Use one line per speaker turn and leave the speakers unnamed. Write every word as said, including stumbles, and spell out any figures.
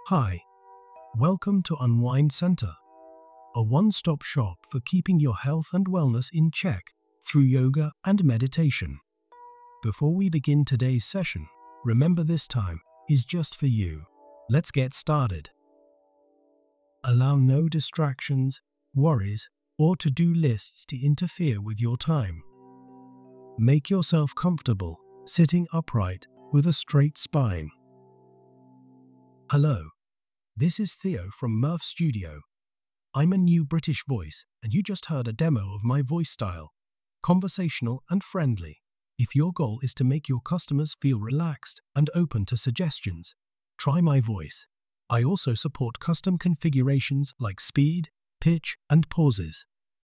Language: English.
Hi, welcome to Unwind Center, a one-stop shop for keeping your health and wellness in check through yoga and meditation. Before we begin today's session, remember this time is just for you. Let's get started. Allow no distractions, worries, or to-do lists to interfere with your time. Make yourself comfortable, sitting upright with a straight spine. Hello, this is Theo from Murph Studio. I'm a new British voice, and you just heard a demo of my voice style, conversational and friendly. If your goal is to make your customers feel relaxed and open to suggestions, try my voice. I also support custom configurations like speed, pitch, and pauses.